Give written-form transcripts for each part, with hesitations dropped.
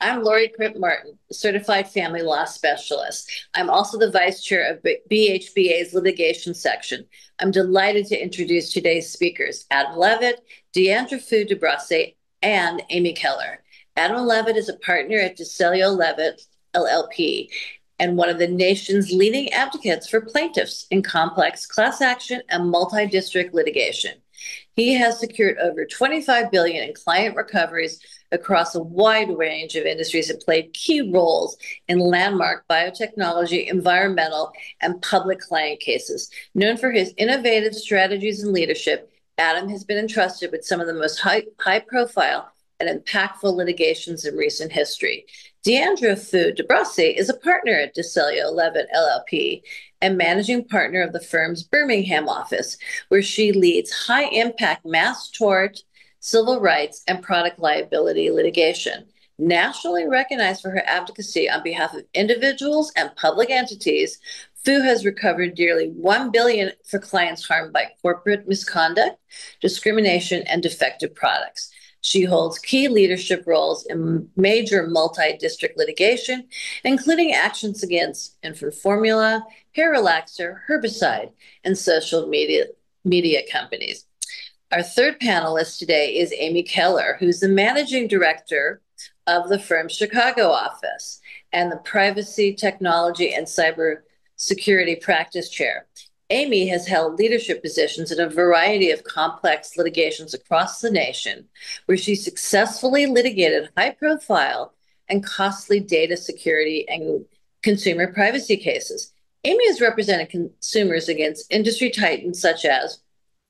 I'm Lori Cripp Martin, Certified Family Law Specialist. I'm also the Vice Chair of BHBA's Litigation Section. I'm delighted to introduce today's speakers, Adam Levitt, Deandra Fu DeBrasse, and Amy Keller. Adam Levitt is a partner at DeCelio Levitt, LLP, and one of the nation's leading advocates for plaintiffs in complex class action and multi-district litigation. He has secured over $25 billion in client recoveries across a wide range of industries and played key roles in landmark biotechnology, environmental, and public client cases. Known for his innovative strategies and leadership, Adam has been entrusted with some of the most high-profile and impactful litigations in recent history. Deandra Fu DeBrasse is a partner at DeCelio Levitt LLP and managing partner of the firm's Birmingham office, where she leads high-impact mass tort, civil rights, and product liability litigation. Nationally recognized for her advocacy on behalf of individuals and public entities, Fu has recovered nearly $1 billion for clients harmed by corporate misconduct, discrimination, and defective products. She holds key leadership roles in major multi-district litigation, including actions against infant formula, hair relaxer, herbicide, and social media companies. Our third panelist today is Amy Keller, who's the managing director of the firm's Chicago office and the privacy, technology, and cybersecurity practice chair. Amy has held leadership positions in a variety of complex litigations across the nation, where she successfully litigated high-profile and costly data security and consumer privacy cases. Amy has represented consumers against industry titans such as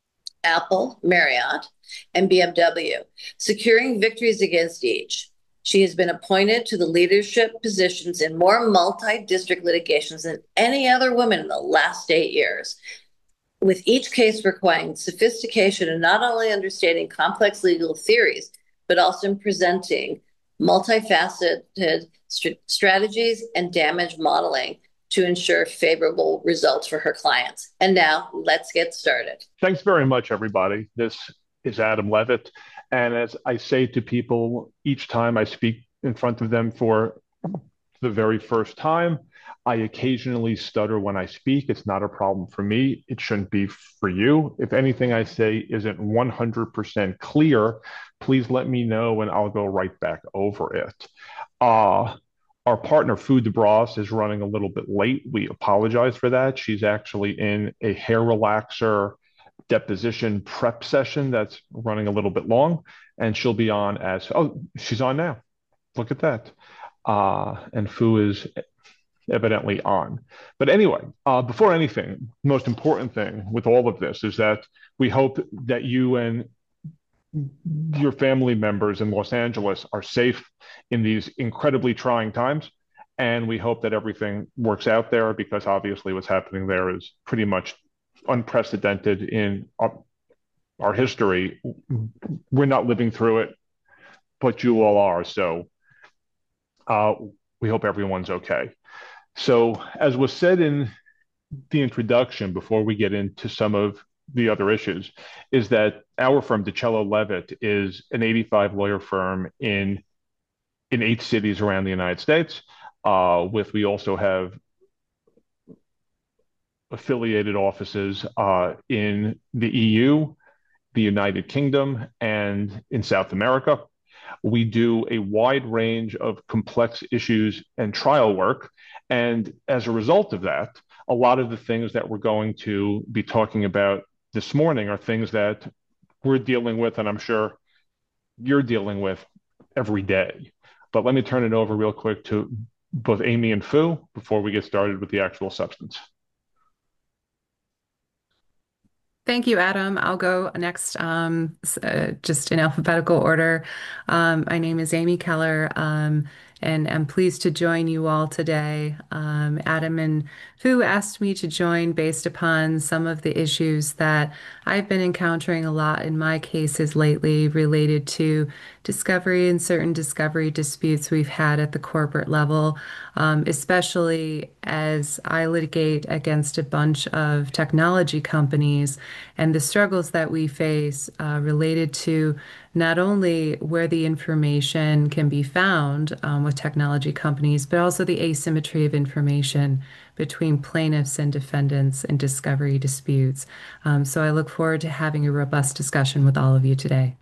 Apple, Marriott, and BMW, securing victories against each. She has been appointed to the leadership positions in more multi-district litigations than any other woman in the last 8 years, with each case requiring sophistication in not only understanding complex legal theories, but also in presenting multifaceted strategies and damage modeling to ensure favorable results for her clients. And now let's get started. Thanks very much, everybody. This is Adam Levitt. And as I say to people each time I speak in front of them for the very first time, I occasionally stutter when I speak. It's not a problem for me. It shouldn't be for you. If anything I say isn't 100% clear, please let me know and I'll go right back over it. Our partner, Fu DeBrasse, is running a little bit late. We apologize for that. She's actually in a hair relaxer deposition prep session that's running a little bit long, and she'll be on she's on now. Look at that. And Fu is evidently on. But anyway, before anything, most important thing with all of this is that we hope that you and your family members in Los Angeles are safe in these incredibly trying times. And we hope that everything works out there, because obviously what's happening there is pretty much unprecedented in our history. We're not living through it, but you all are. So we hope everyone's okay. So as was said in the introduction, before we get into some of the other issues, is that our firm, DeCelio Levitt, is an 85 lawyer firm in 8 cities around the United States. We also have affiliated offices in the EU, the United Kingdom, and in South America. We do a wide range of complex issues and trial work. And as a result of that, a lot of the things that we're going to be talking about this morning are things that we're dealing with, and I'm sure you're dealing with every day. But let me turn it over real quick to both Amy and Fu before we get started with the actual substance. Thank you, Adam. I'll go next, just in alphabetical order. My name is Amy Keller, and I'm pleased to join you all today. Adam and Fu asked me to join based upon some of the issues that I've been encountering a lot in my cases lately related to discovery and certain discovery disputes we've had at the corporate level, especially as I litigate against a bunch of technology companies and the struggles that we face related to not only where the information can be found with technology companies, but also the asymmetry of information between plaintiffs and defendants in discovery disputes. So I look forward to having a robust discussion with all of you today.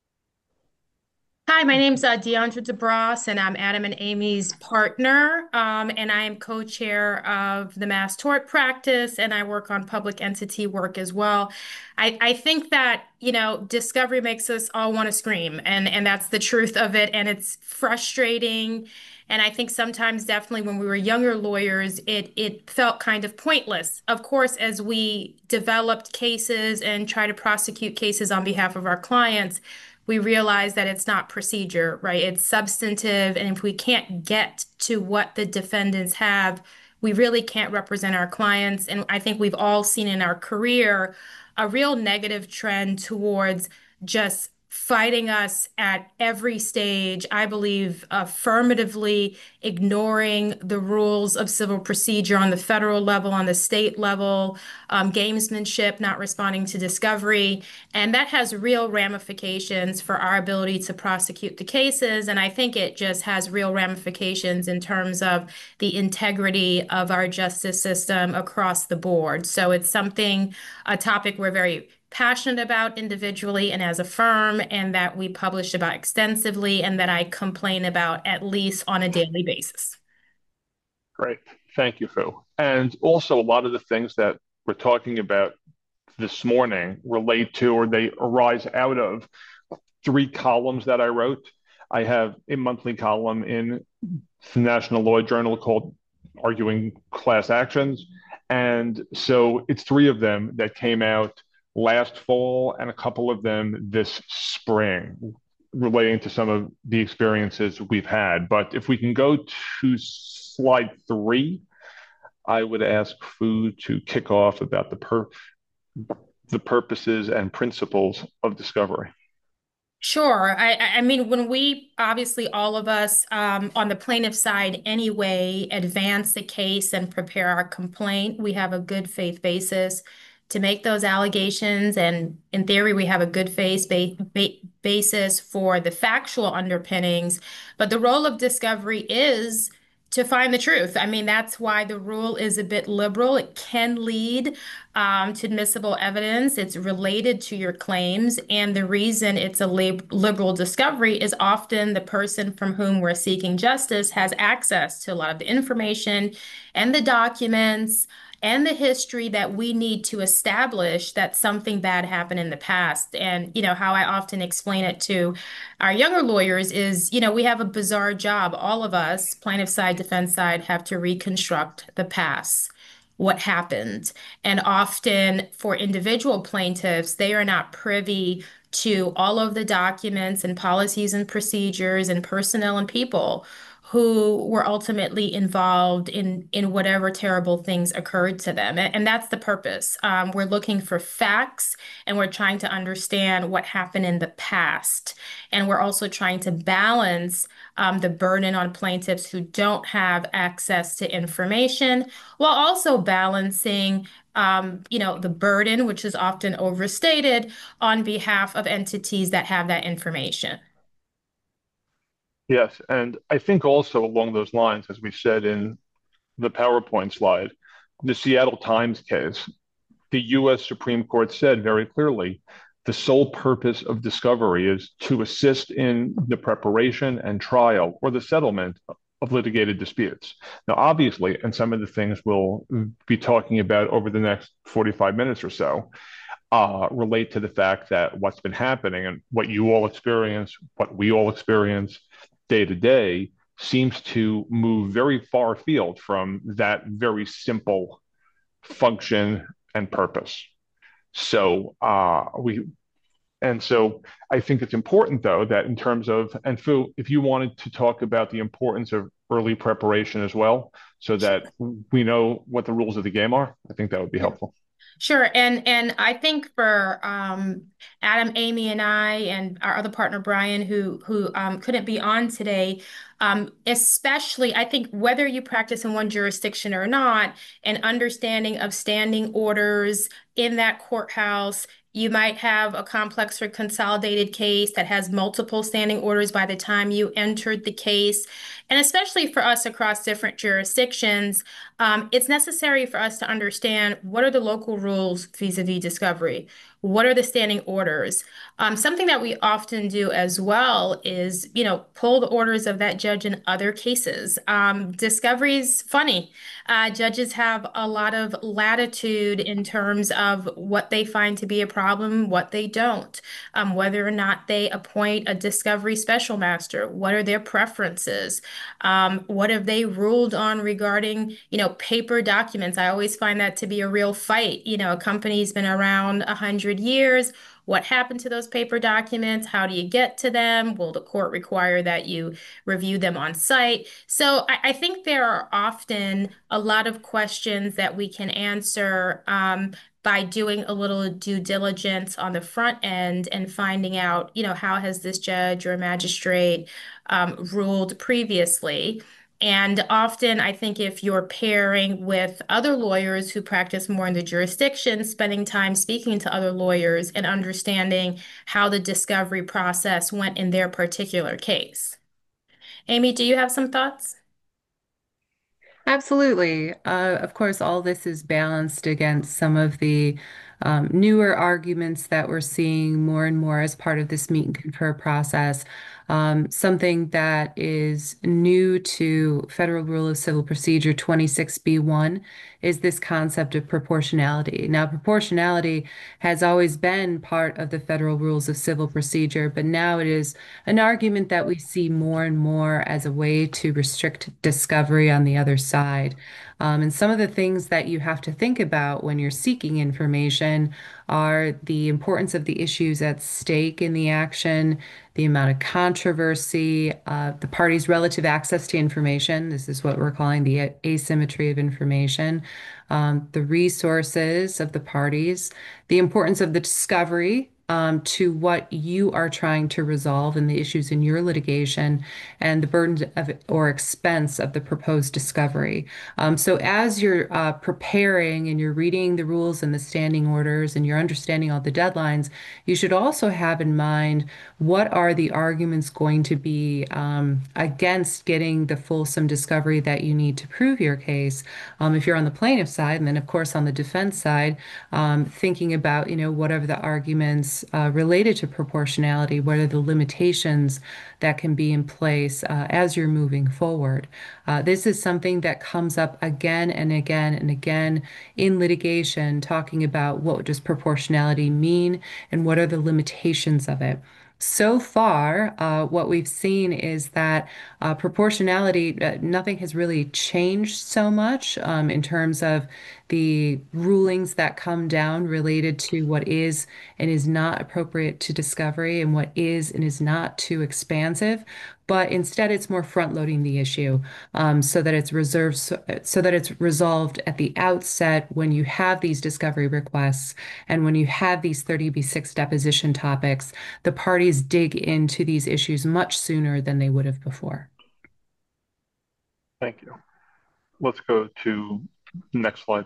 Hi, my name's Deandra DeBross, and I'm Adam and Amy's partner. And I am co-chair of the Mass Tort Practice, and I work on public entity work as well. I think that, discovery makes us all want to scream, and that's the truth of it. And it's frustrating. And I think sometimes, definitely, when we were younger lawyers, it felt kind of pointless. Of course, as we developed cases and try to prosecute cases on behalf of our clients, we realize that it's not procedure, right? It's substantive. And if we can't get to what the defendants have, we really can't represent our clients. And I think we've all seen in our career a real negative trend towards just fighting us at every stage. I believe affirmatively ignoring the rules of civil procedure on the federal level, on the state level, gamesmanship, not responding to discovery. And that has real ramifications for our ability to prosecute the cases. And I think it just has real ramifications in terms of the integrity of our justice system across the board. So it's a topic we're very passionate about individually and as a firm, and that we publish about extensively, and that I complain about at least on a daily basis. Great. Thank you, Fu. And also, a lot of the things that we're talking about this morning relate to, or they arise out of, three columns that I wrote. I have a monthly column in the National Law Journal called Arguing Class Actions. And so it's three of them that came out last fall and a couple of them this spring relating to some of the experiences we've had. But if we can go to slide 3, I would ask Fu to kick off about the purposes and principles of discovery. Sure. I mean, when we obviously, all of us on the plaintiff side anyway, advance the case and prepare our complaint, we have a good faith basis to make those allegations. And in theory, we have a good faith basis for the factual underpinnings. But the role of discovery is to find the truth. I mean, that's why the rule is a bit liberal. It can lead to admissible evidence. It's related to your claims. And the reason it's a liberal discovery is often the person from whom we're seeking justice has access to a lot of the information and the documents and the history that we need to establish that something bad happened in the past. And, how I often explain it to our younger lawyers is, we have a bizarre job. All of us, plaintiff side, defense side, have to reconstruct the past, what happened. And often for individual plaintiffs, they are not privy to all of the documents and policies and procedures and personnel and people who were ultimately involved in whatever terrible things occurred to them. And that's the purpose. We're looking for facts, and we're trying to understand what happened in the past. And we're also trying to balance the burden on plaintiffs who don't have access to information, while also balancing the burden, which is often overstated, on behalf of entities that have that information. Yes, and I think also along those lines, as we said in the PowerPoint slide, the Seattle Times case, the US Supreme Court said very clearly the sole purpose of discovery is to assist in the preparation and trial or the settlement of litigated disputes. Now, obviously, and some of the things we'll be talking about over the next 45 minutes or so relate to the fact that what's been happening and what you all experience, what we all experience day to day, seems to move very far afield from that very simple function and purpose. So so I think it's important, though, that in terms of, and Fu, if you wanted to talk about the importance of early preparation as well, so that we know what the rules of the game are, I think that would be helpful. Sure. And I think for Adam, Amy, and I, and our other partner Brian, who couldn't be on today, especially I think whether you practice in one jurisdiction or not, an understanding of standing orders in that courthouse. You might have a complex or consolidated case that has multiple standing orders by the time you entered the case. And especially for us across different jurisdictions, it's necessary for us to understand what are the local rules vis-a-vis discovery? What are the standing orders? Something that we often do as well is, pull the orders of that judge in other cases. Discovery's funny. Judges have a lot of latitude in terms of what they find to be a problem, what they don't, whether or not they appoint a discovery special master, what are their preferences, what have they ruled on regarding, paper documents. I always find that to be a real fight. A company's been around 100 years. What happened to those paper documents? How do you get to them? Will the court require that you review them on site? So I think there are often a lot of questions that we can answer by doing a little due diligence on the front end and finding out, how has this judge or magistrate ruled previously. And often, I think if you're pairing with other lawyers who practice more in the jurisdiction, spending time speaking to other lawyers and understanding how the discovery process went in their particular case. Amy, do you have some thoughts? Absolutely. Of course, all this is balanced against some of the newer arguments that we're seeing more and more as part of this meet and confer process. Something that is new to Federal Rule of Civil Procedure 26B1 is this concept of proportionality. Now, proportionality has always been part of the Federal Rules of Civil Procedure, but now it is an argument that we see more and more as a way to restrict discovery on the other side. And some of the things that you have to think about when you're seeking information are the importance of the issues at stake in the action, the amount of controversy, the parties' relative access to information. This is what we're calling the asymmetry of information, the resources of the parties, the importance of the discovery to what you are trying to resolve and the issues in your litigation, and the burden of or expense of the proposed discovery. So as you're preparing and you're reading the rules and the standing orders and you're understanding all the deadlines, you should also have in mind what are the arguments going to be against getting the fulsome discovery that you need to prove your case. If you're on the plaintiff side, and then of course on the defense side, thinking about, what are the arguments related to proportionality, what are the limitations that can be in place as you're moving forward. This is something that comes up again and again and again in litigation, talking about what does proportionality mean and what are the limitations of it. So far, what we've seen is that proportionality, nothing has really changed so much in terms of the rulings that come down related to what is and is not appropriate to discovery and what is and is not too expansive. But instead, it's more front-loading the issue so that it's reserved, so that it's resolved at the outset when you have these discovery requests and when you have these 30B6 deposition topics, the parties dig into these issues much sooner than they would have before. Thank you. Let's go to the next slide.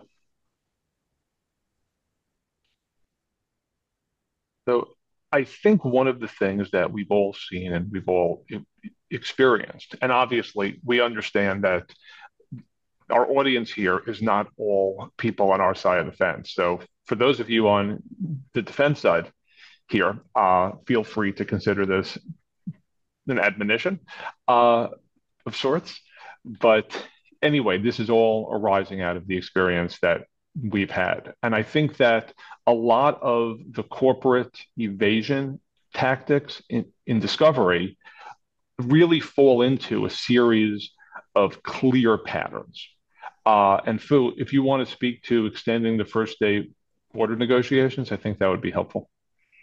So I think one of the things that we've all seen and we've all experienced, and obviously we understand that our audience here is not all people on our side of the fence. So for those of you on the defense side here, feel free to consider this an admonition of sorts. But anyway, this is all arising out of the experience that we've had. And I think that a lot of the corporate evasion tactics in discovery really fall into a series of clear patterns. And Fu, if you want to speak to extending the first day order negotiations, I think that would be helpful.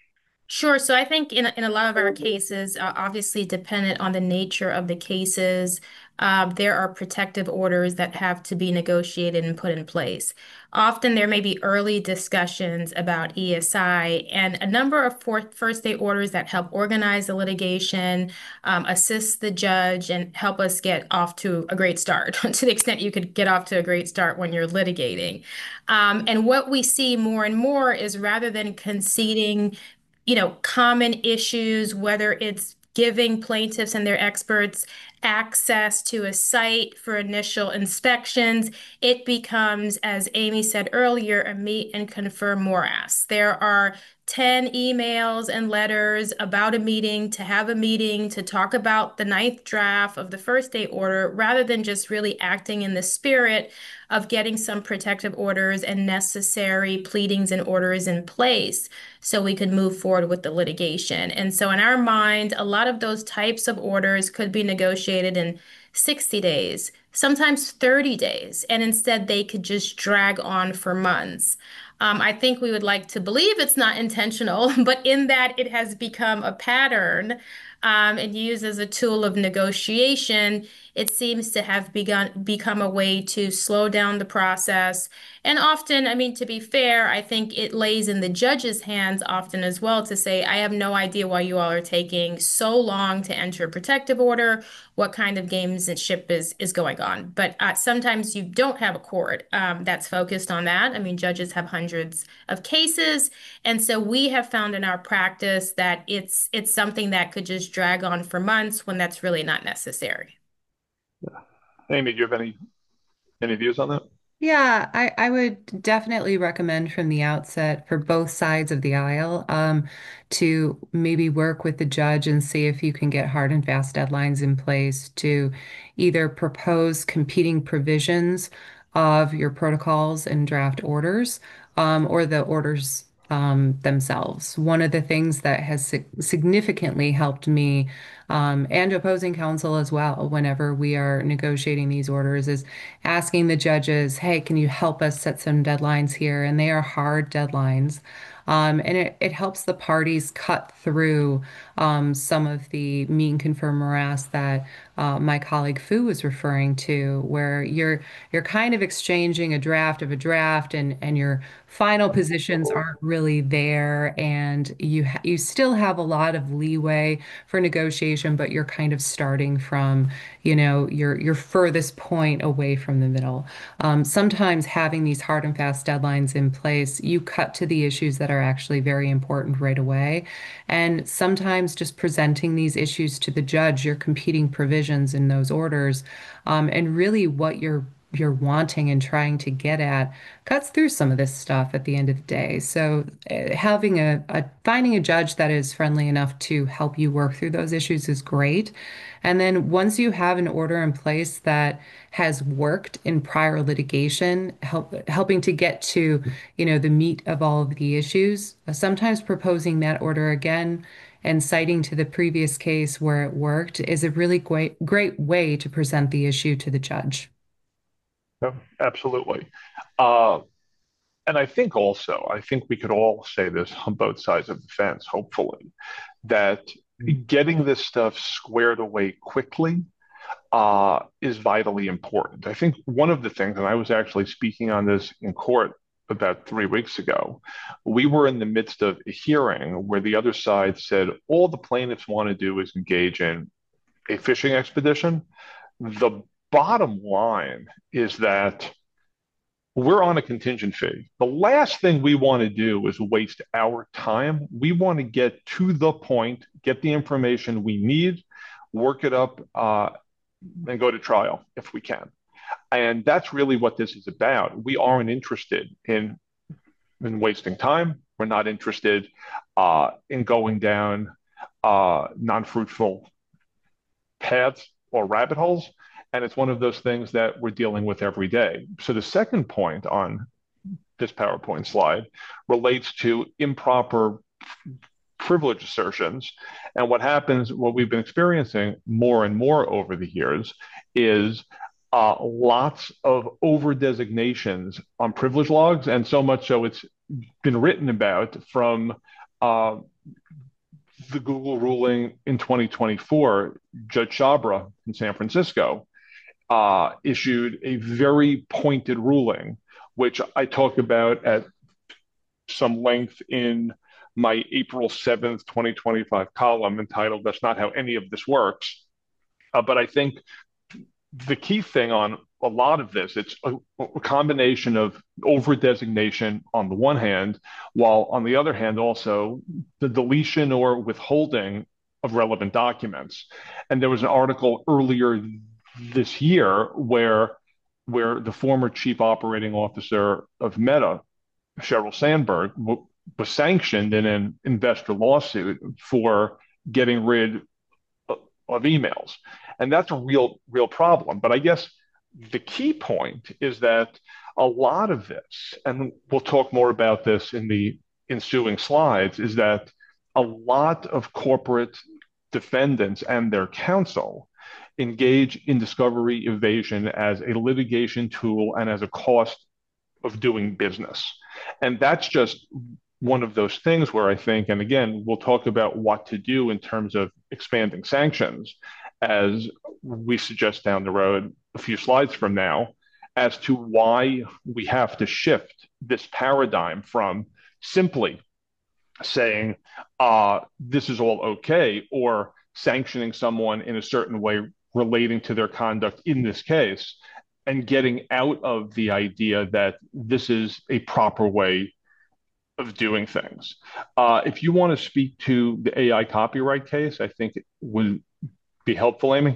Sure. So I think in a lot of our cases, obviously dependent on the nature of the cases, there are protective orders that have to be negotiated and put in place. Often there may be early discussions about ESI and a number of first day orders that help organize the litigation, assist the judge, and help us get off to a great start to the extent you could get off to a great start when you're litigating. And what we see more and more is rather than conceding common issues, whether it's giving plaintiffs and their experts access to a site for initial inspections, it becomes, as Amy said earlier, a meet and confer morass. There are 10 emails and letters about a meeting to have a meeting to talk about the ninth draft of the first day order, rather than just really acting in the spirit of getting some protective orders and necessary pleadings and orders in place so we could move forward with the litigation. And so in our mind, a lot of those types of orders could be negotiated in 60 days, sometimes 30 days, and instead they could just drag on for months. I think we would like to believe it's not intentional, but in that it has become a pattern and used as a tool of negotiation, it seems to have become a way to slow down the process. And often, I mean, to be fair, I think it lays in the judge's hands often as well to say, I have no idea why you all are taking so long to enter a protective order, what kind of gamesmanship is going on. But sometimes you don't have a court that's focused on that. I mean, judges have hundreds of cases. And so we have found in our practice that it's something that could just drag on for months when that's really not necessary. Amy, do you have any views on that? Yeah, I would definitely recommend from the outset for both sides of the aisle to maybe work with the judge and see if you can get hard and fast deadlines in place to either propose competing provisions of your protocols and draft orders or the orders themselves. One of the things that has significantly helped me and opposing counsel as well, whenever we are negotiating these orders, is asking the judges, hey, can you help us set some deadlines here? And they are hard deadlines. And it helps the parties cut through some of the meet and confer morass that my colleague Fu was referring to, where you're kind of exchanging a draft of a draft, and your final positions aren't really there, and you still have a lot of leeway for negotiation, but you're kind of starting from, your furthest point away from the middle. Sometimes having these hard and fast deadlines in place, you cut to the issues that are actually very important right away. And sometimes just presenting these issues to the judge, your competing provisions in those orders, and really what you're wanting and trying to get at cuts through some of this stuff at the end of the day. So having finding a judge that is friendly enough to help you work through those issues is great. And then once you have an order in place that has worked in prior litigation, helping to get to, the meat of all of the issues, sometimes proposing that order again and citing to the previous case where it worked is a really great way to present the issue to the judge. Yeah, absolutely. And I think we could all say this on both sides of the fence, hopefully, that getting this stuff squared away quickly is vitally important. I think one of the things, and I was actually speaking on this in court about 3 weeks ago, we were in the midst of a hearing where the other side said all the plaintiffs want to do is engage in a fishing expedition. The bottom line is that we're on a contingent fee. The last thing we want to do is waste our time. We want to get to the point, get the information we need, work it up, and go to trial if we can. And that's really what this is about. We aren't interested in wasting time. We're not interested in going down non-fruitful paths or rabbit holes. And it's one of those things that we're dealing with every day. So the second point on this PowerPoint slide relates to improper privilege assertions. And what we've been experiencing more and more over the years is lots of over designations on privilege logs. And so much so it's been written about from the Google ruling in 2024, Judge Chabra in San Francisco issued a very pointed ruling, which I talk about at some length in my April 7th, 2025 column entitled That's Not How Any of This Works. But I think the key thing on a lot of this, it's a combination of over designation on the one hand, while on the other hand, also the deletion or withholding of relevant documents. And there was an article earlier this year where the former chief operating officer of Meta, Sheryl Sandberg, was sanctioned in an investor lawsuit for getting rid of emails. And that's a real problem. But I guess the key point is that a lot of this, and we'll talk more about this in the ensuing slides, is that a lot of corporate defendants and their counsel engage in discovery evasion as a litigation tool and as a cost of doing business. And that's just one of those things where I think, and again, we'll talk about what to do in terms of expanding sanctions, as we suggest down the road a few slides from now, as to why we have to shift this paradigm from simply saying this is all okay, or sanctioning someone in a certain way relating to their conduct in this case, and getting out of the idea that this is a proper way of doing things. If you want to speak to the AI copyright case, I think it would be helpful, Amy,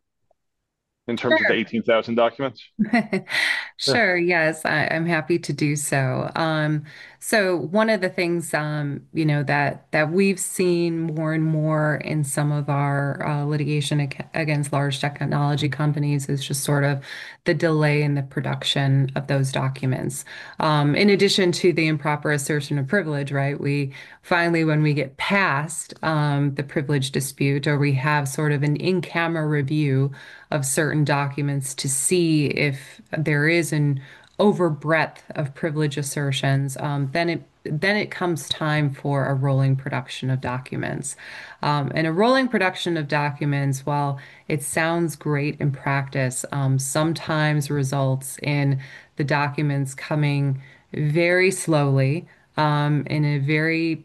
in terms of the 18,000 documents. Sure, yes, I'm happy to do so. So one of the things, that we've seen more and more in some of our litigation against large technology companies is just sort of the delay in the production of those documents. In addition to the improper assertion of privilege, right? We finally, when we get past the privilege dispute, or we have sort of an in-camera review of certain documents to see if there is an overbreadth of privilege assertions, then it comes time for a rolling production of documents. And a rolling production of documents, while it sounds great in practice, sometimes results in the documents coming very slowly, in a very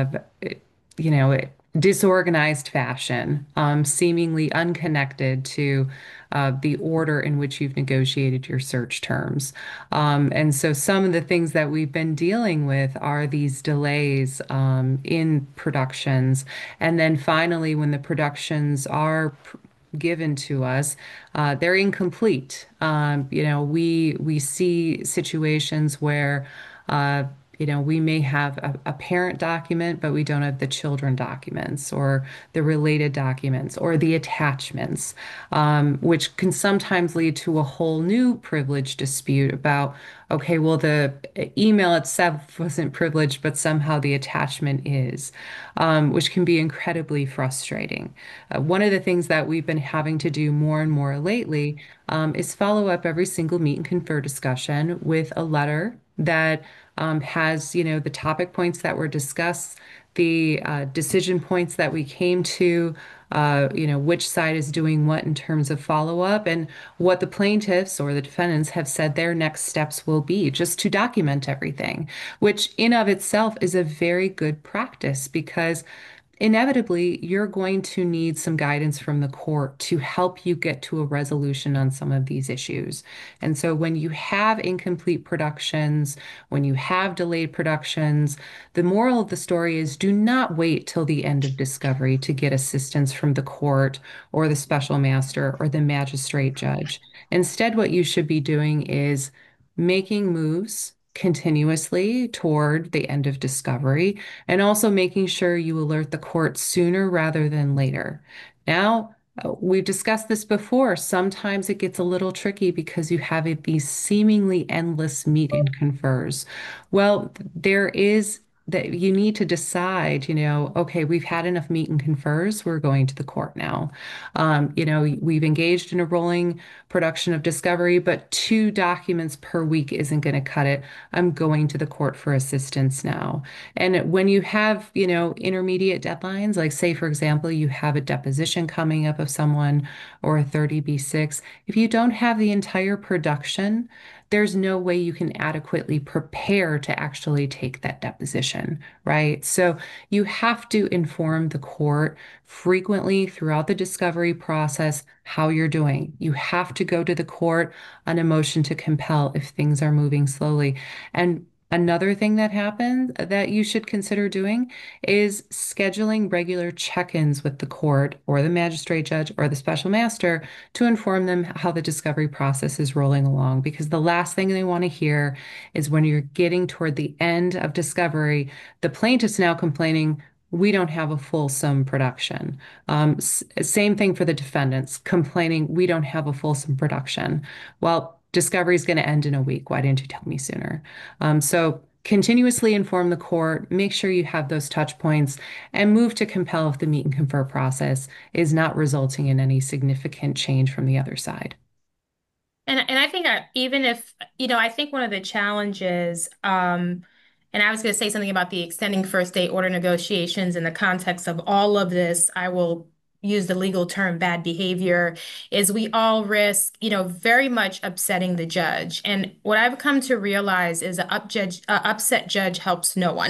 disorganized fashion, seemingly unconnected to the order in which you've negotiated your search terms. And so some of the things that we've been dealing with are these delays in productions. And then finally, when the productions are given to us, they're incomplete. We see situations where we may have a parent document, but we don't have the children documents or the related documents or the attachments, which can sometimes lead to a whole new privilege dispute about, okay, well, the email itself wasn't privileged, but somehow the attachment is, which can be incredibly frustrating. One of the things that we've been having to do more and more lately is follow up every single meet and confer discussion with a letter that has, the topic points that were discussed, the decision points that we came to, which side is doing what in terms of follow-up, and what the plaintiffs or the defendants have said their next steps will be, just to document everything, which in of itself is a very good practice, because inevitably, you're going to need some guidance from the court to help you get to a resolution on some of these issues. And so when you have incomplete productions, when you have delayed productions, the moral of the story is do not wait till the end of discovery to get assistance from the court or the special master or the magistrate judge. Instead, what you should be doing is making moves continuously toward the end of discovery, and also making sure you alert the court sooner rather than later. Now, we've discussed this before. Sometimes it gets a little tricky because you have these seemingly endless meet and confers. Well, there is that you need to decide, okay, we've had enough meet and confers, we're going to the court now. We've engaged in a rolling production of discovery, but 2 documents per week isn't going to cut it. I'm going to the court for assistance now. And when you have, intermediate deadlines, like say, for example, you have a deposition coming up of someone or a 30B6, if you don't have the entire production, there's no way you can adequately prepare to actually take that deposition, right? So you have to inform the court frequently throughout the discovery process how you're doing. You have to go to the court on a motion to compel if things are moving slowly. And another thing that happens that you should consider doing is scheduling regular check-ins with the court or the magistrate judge or the special master to inform them how the discovery process is rolling along. Because the last thing they want to hear is when you're getting toward the end of discovery, the plaintiff's now complaining, we don't have a fulsome production. Same thing for the defendants complaining, we don't have a fulsome production. Well, discovery is going to end in a week. Why didn't you tell me sooner? So continuously inform the court, make sure you have those touch points, and move to compel if the meet and confer process is not resulting in any significant change from the other side. And I think even if, I think one of the challenges, and I was going to say something about the extending first day order negotiations in the context of all of this, I will use the legal term bad behavior, is we all risk, very much upsetting the judge. And what I've come to realize is an upset judge helps no one.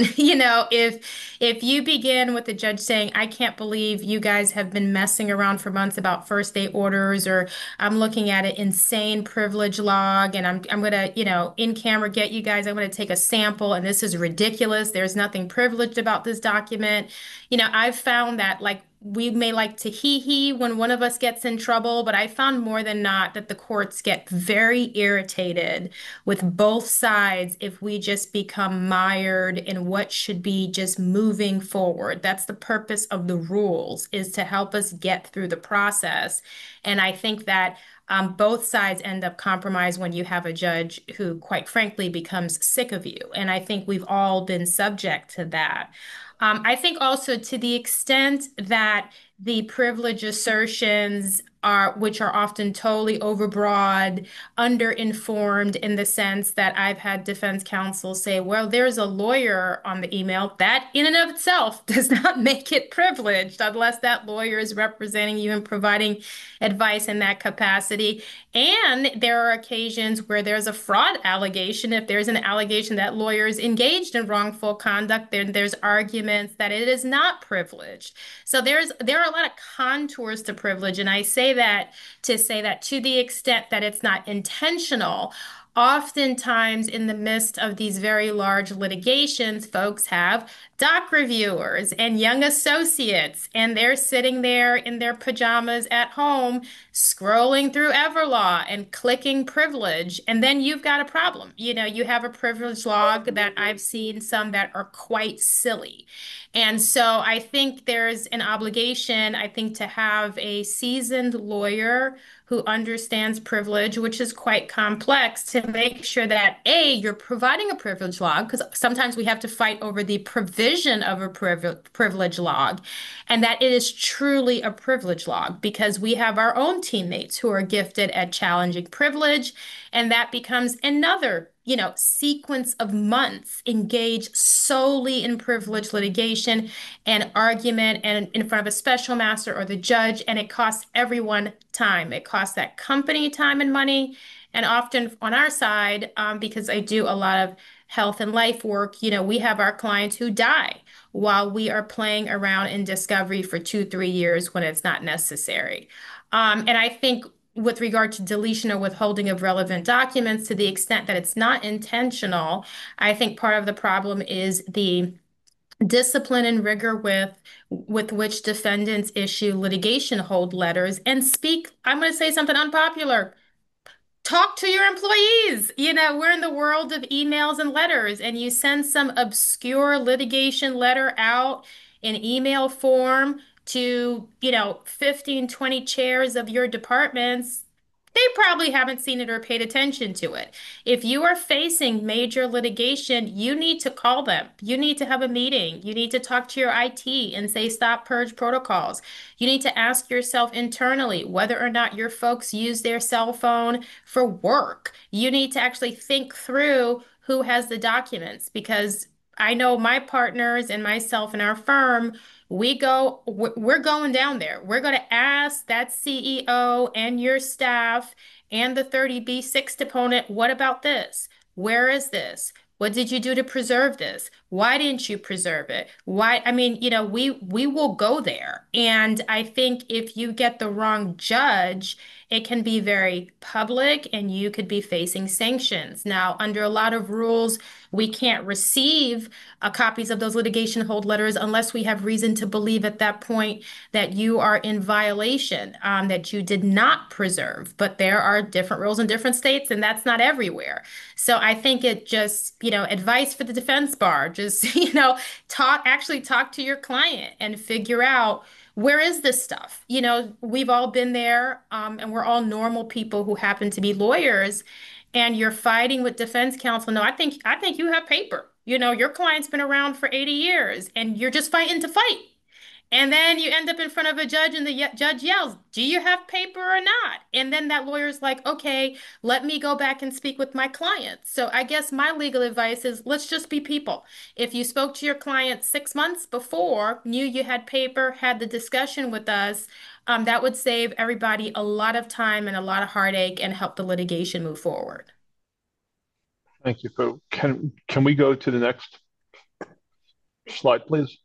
If you begin with the judge saying, I can't believe you guys have been messing around for months about first day orders, or I'm looking at an insane privilege log and I'm gonna, in camera get you guys, I'm gonna take a sample and this is ridiculous. There's nothing privileged about this document. I've found that like we may like to hee when one of us gets in trouble, but I found more than not that the courts get very irritated with both sides if we just become mired in what should be just moving forward. That's the purpose of the rules, is to help us get through the process. And I think that both sides end up compromised when you have a judge who, quite frankly, becomes sick of you. And I think we've all been subject to that. I think also to the extent that the privilege assertions which are often totally overbroad, underinformed in the sense that I've had defense counsel say, well, there's a lawyer on the email. That in and of itself does not make it privileged unless that lawyer is representing you and providing advice in that capacity. And there are occasions where there's a fraud allegation. If there's an allegation that lawyers engaged in wrongful conduct, then there's arguments that it is not privileged. So there are a lot of contours to privilege, and I say that to say that to the extent that it's not intentional, oftentimes in the midst of these very large litigations, folks have doc reviewers and young associates, and they're sitting there in their pajamas at home scrolling through Everlaw and clicking privilege, and then you've got a problem. You have a privilege log that I've seen some that are quite silly. And so I think there's an obligation, I think, to have a seasoned lawyer who understands privilege, which is quite complex, to make sure that, A, you're providing a privilege log, because sometimes we have to fight over the provision of a privilege log, and that it is truly a privilege log, because we have our own teammates who are gifted at challenging privilege, and that becomes another sequence of months engaged solely in privilege litigation and argument and in front of a special master or the judge, and it costs everyone time. It costs that company time and money. And often on our side, because I do a lot of health and life work, we have our clients who die while we are playing around in discovery for 2-3 years when it's not necessary. And I think with regard to deletion or withholding of relevant documents, to the extent that it's not intentional, I think part of the problem is the discipline and rigor with which defendants issue litigation hold letters and speak. I'm going to say something unpopular. Talk to your employees. We're in the world of emails and letters, and you send some obscure litigation letter out in email form to, 15, 20 chairs of your departments. they probably haven't seen it or paid attention to it. If you are facing major litigation, you need to call them. You need to have a meeting. You need to talk to your IT and say stop purge protocols. You need to ask yourself internally whether or not your folks use their cell phone for work. You need to actually think through who has the documents because I know my partners and myself and our firm, we're going down there. We're going to ask that CEO and your staff and the 30B6 deponent, what about this? Where is this? What did you do to preserve this? Why didn't you preserve it? Why? I mean, we will go there. And I think if you get the wrong judge, it can be very public and you could be facing sanctions. Now, under a lot of rules, we can't receive copies of those litigation hold letters unless we have reason to believe at that point that you are in violation, that you did not preserve. But there are different rules in different states, and that's not everywhere. So I think it just, advice for the defense bar, just, actually talk to your client and figure out where is this stuff? We've all been there, and we're all normal people who happen to be lawyers, and you're fighting with defense counsel. No, I think you have paper. Your client's been around for 80 years, and you're just fighting to fight. And then you end up in front of a judge, and the judge yells, "Do you have paper or not?" And then that lawyer's like, "Okay, let me go back and speak with my client." So I guess my legal advice is let's just be people. If you spoke to your client 6 months before, knew you had paper, had the discussion with us, that would save everybody a lot of time and a lot of heartache and help the litigation move forward. Thank you, Fu. Can we go to the next slide, please?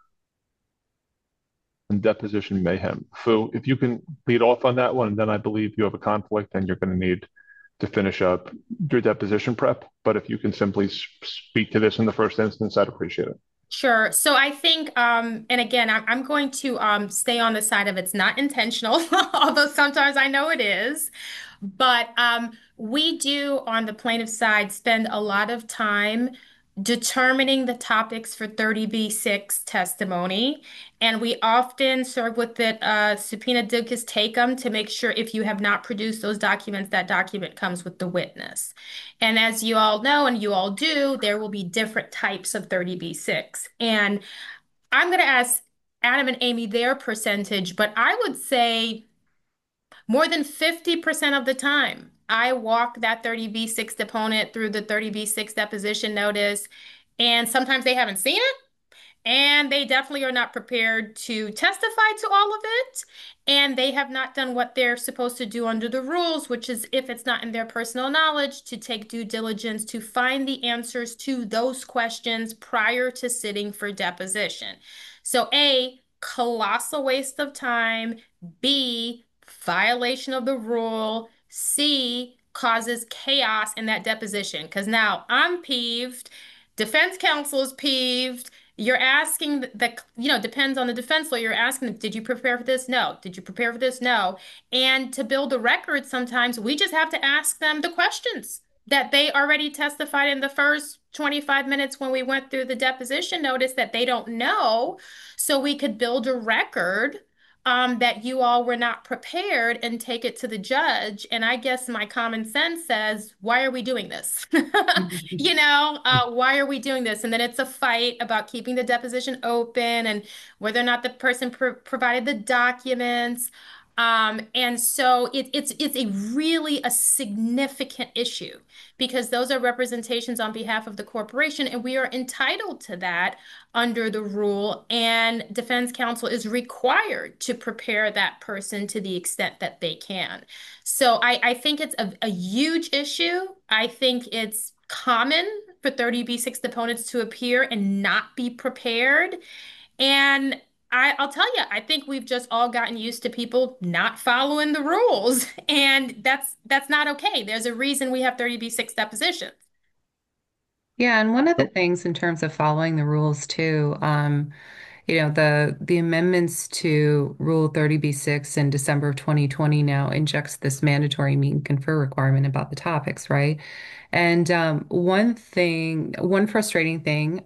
And deposition mayhem. Fu, if you can lead off on that one, and then I believe you have a conflict and you're going to need to finish up your deposition prep. But if you can simply speak to this in the first instance, I'd appreciate it. Sure. So I think, and again, I'm going to stay on the side of it's not intentional, although sometimes I know it is. But we do, on the plaintiff side, spend a lot of time determining the topics for 30B6 testimony. And we often serve with it subpoena duces tecum to make sure if you have not produced those documents, that document comes with the witness. And as you all know, and you all do, there will be different types of 30B6. And I'm going to ask Adam and Amy their percentage, but I would say more than 50% of the time, I walk that 30B6 deponent through the 30B6 deposition notice, and sometimes they haven't seen it, and they definitely are not prepared to testify to all of it, and they have not done what they're supposed to do under the rules, which is if it's not in their personal knowledge, to take due diligence to find the answers to those questions prior to sitting for deposition. So A, colossal waste of time. B, violation of the rule. C, causes chaos in that deposition. Because now I'm peeved, defense counsel is peeved. You're asking depends on the defense lawyer. You're asking them, did you prepare for this? No. Did you prepare for this? No. And to build a record, sometimes we just have to ask them the questions that they already testified in the first 25 minutes when we went through the deposition notice that they don't know. So we could build a record that you all were not prepared and take it to the judge. And I guess my common sense says, why are we doing this? Why are we doing this? And then it's a fight about keeping the deposition open and whether or not the person provided the documents. And so it's really a significant issue because those are representations on behalf of the corporation, and we are entitled to that under the rule. And defense counsel is required to prepare that person to the extent that they can. So I think it's a huge issue. I think it's common for 30B6 deponents to appear and not be prepared. And I'll tell you, I think we've just all gotten used to people not following the rules, and that's not okay. There's a reason we have 30B6 depositions. Yeah, and one of the things in terms of following the rules too, the amendments to Rule 30B6 in December of 2020 now injects this mandatory meet and confer requirement about the topics, right? And one frustrating thing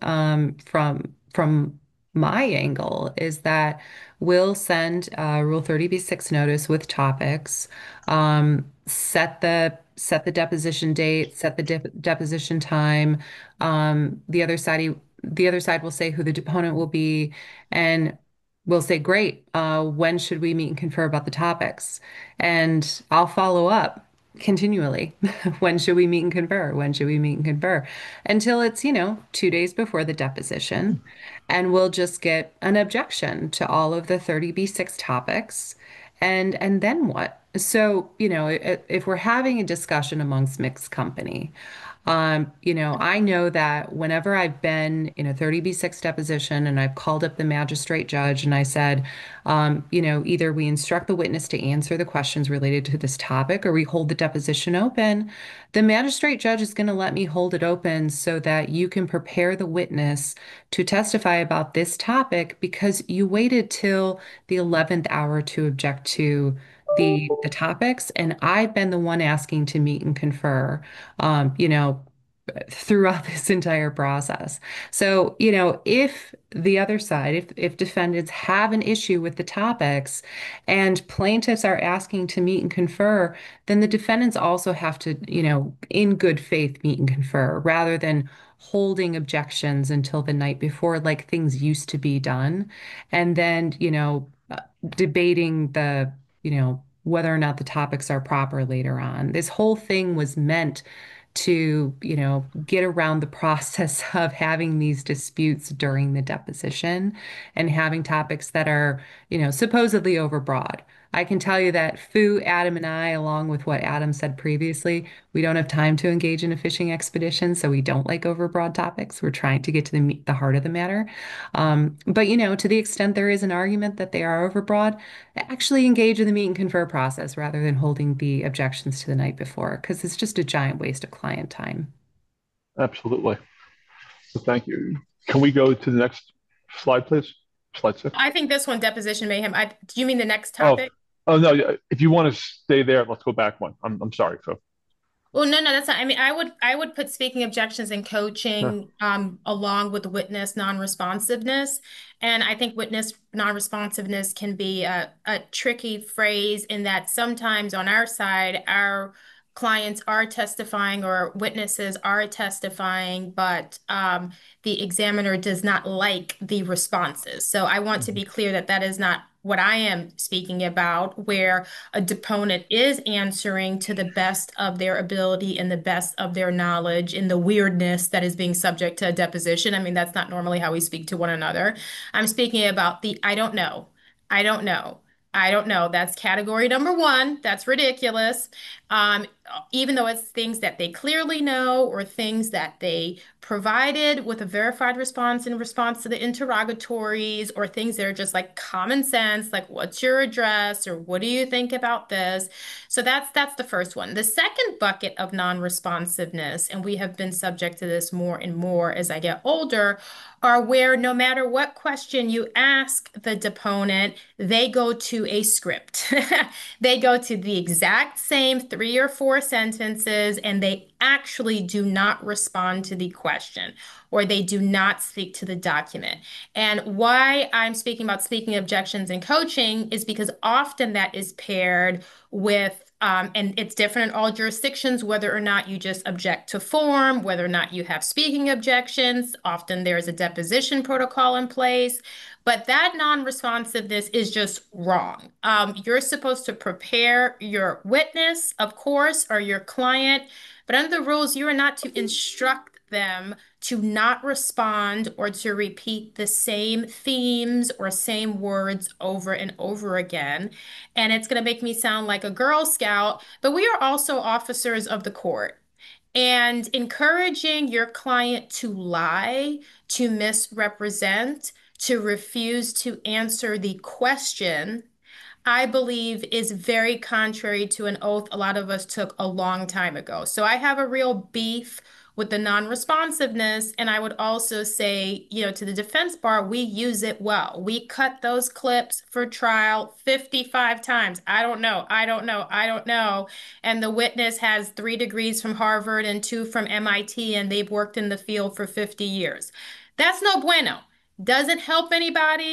from my angle is that we'll send a Rule 30B6 notice with topics. set the deposition date, set the deposition time. The other side will say who the deponent will be, and we'll say, great. When should we meet and confer about the topics? And I'll follow up continually. When should we meet and confer? When should we meet and confer? Until it's, 2 days before the deposition, and we'll just get an objection to all of the 30B6 topics. And then what? So, if we're having a discussion amongst mixed company, I know that whenever I've been in a 30B6 deposition and I've called up the magistrate judge and I said, either we instruct the witness to answer the questions related to this topic or we hold the deposition open, the magistrate judge is going to let me hold it open so that you can prepare the witness to testify about this topic because you waited till the 11th hour to object to the topics, and I've been the one asking to meet and confer. Throughout this entire process. So, if the other side, if defendants have an issue with the topics and plaintiffs are asking to meet and confer, then the defendants also have to, in good faith, meet and confer rather than holding objections until the night before, like things used to be done. And then, debating whether or not the topics are proper later on. This whole thing was meant to, get around the process of having these disputes during the deposition and having topics that are, supposedly overbroad. I can tell you that Fu, Adam, and I, along with what Adam said previously, we don't have time to engage in a fishing expedition, so we don't like overbroad topics. We're trying to get to the heart of the matter. But, to the extent there is an argument that they are overbroad, actually engage in the meet and confer process rather than holding the objections to the night before, because it's just a giant waste of client time. Absolutely. So thank you. Can we go to the next slide, please? Slide 6. I think this one, deposition mayhem. Do you mean the next topic? Oh no. If you want to stay there, let's go back one. I'm sorry, Phil. Well, no, that's not. I mean, I would put speaking objections and Huh. coaching along with witness non-responsiveness. And I think witness non-responsiveness can be a tricky phrase in that sometimes on our side, our clients are testifying or witnesses are testifying, but the examiner does not like the responses. So I want to be clear that that is not what I am speaking about, where a deponent is answering to the best of their ability and the best of their knowledge in the weirdness that is being subject to a deposition. I mean, that's not normally how we speak to one another. I'm speaking about the I don't know. I don't know. I don't know. That's category number one. That's ridiculous. Um, Even though it's things that they clearly know or things that they provided with a verified response in response to the interrogatories or things that are just like common sense, like what's your address or what do you think about this? So that's the first one. The second bucket of non-responsiveness, and we have been subject to this more and more as I get older, are where no matter what question you ask the deponent, they go to a script. They go to the exact same 3 or 4 sentences and they actually do not respond to the question or they do not speak to the document. And why I'm speaking about speaking objections and coaching is because often that is paired with and it's different in all jurisdictions, whether or not you just object to form, whether or not you have speaking objections. Often there's a deposition protocol in place, but that non-responsiveness is just wrong. You're supposed to prepare your witness, of course, or your client, but under the rules, you are not to instruct them to not respond or to repeat the same themes or same words over and over again. And it's going to make me sound like a Girl Scout, but we are also officers of the court. And encouraging your client to lie, to misrepresent, to refuse to answer the question, I believe is very contrary to an oath a lot of us took a long time ago. So I have a real beef with the non-responsiveness. And I would also say, to the defense bar, we use it well. We cut those clips for trial 55 times. I don't know. I don't know. I don't know. And the witness has 3 degrees from Harvard and 2 from MIT, and they've worked in the field for 50 years. That's no bueno. Doesn't help anybody,